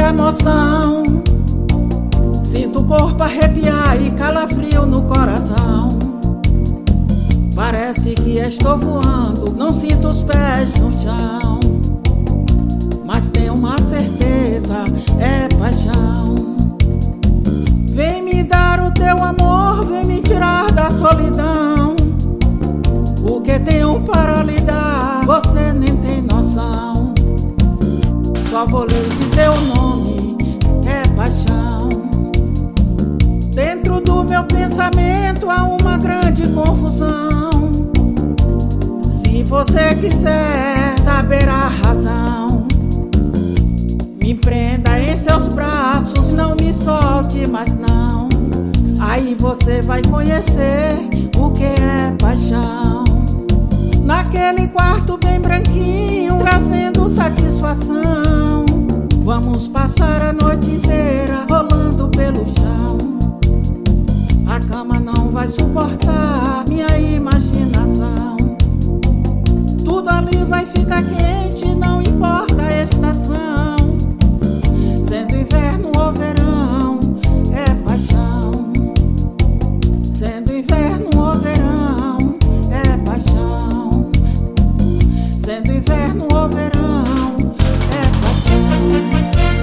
emoção. Sinto o corpo arrepiar e calafrio no coração. Parece que estou voando, não sinto os pés no chão. Mas tenho uma certeza, é paixão. Vem me dar o teu amor, vem me tirar da solidão. O que tenho para lhe dar, você nem tem noção. Só vou lhe dizer o nome, é paixão. Dentro do meu pensamento há uma grande confusão. Se você quiser saber a razão, me prenda em seus braços, não me solte mais não. Aí você vai conhecer o que é paixão. Naquele quarto bem branquinho, trazendo satisfação, vamos passar a noite inteira rolando pelo chão. A cama não vai suportar minha imaginação. Tudo ali vai ficar quente, não importa a estação. Sendo inverno ou verão, é paixão. Sendo inverno ou verão, é paixão. Sendo inverno ou verão, é paixão.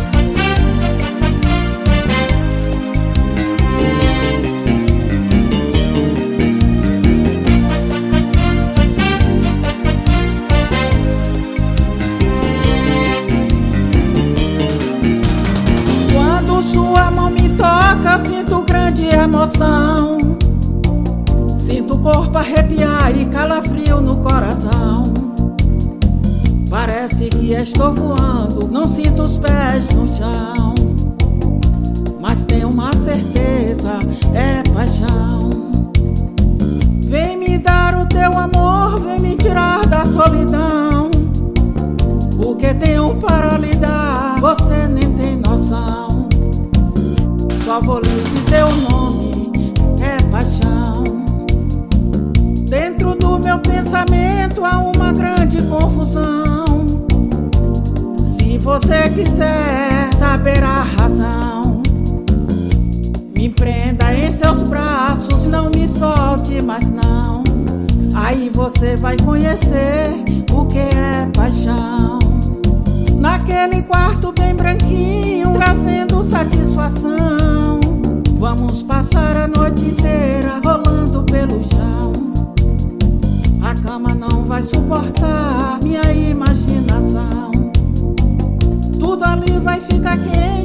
Sua mão me toca, sinto grande emoção. Sinto o corpo arrepiar e calafrio no coração. Parece que estou voando, não sinto os pés no chão. Mas tenho uma certeza, é paixão. Vem me dar o teu amor, vem me tirar da solidão. O que tenho para lhe dar, você nem tem noção. Só vou lhe dizer o nome, é paixão. Dentro do meu pensamento há uma grande confusão. Se você quiser saber a razão, me prenda em seus braços, não me solte mais não. Aí você vai conhecer o que é paixão. Naquele quarto bem branquinho, trazendo satisfação, vamos passar a noite inteira rolando pelo chão. A cama não vai suportar minha imaginação. Tudo ali vai ficar quente,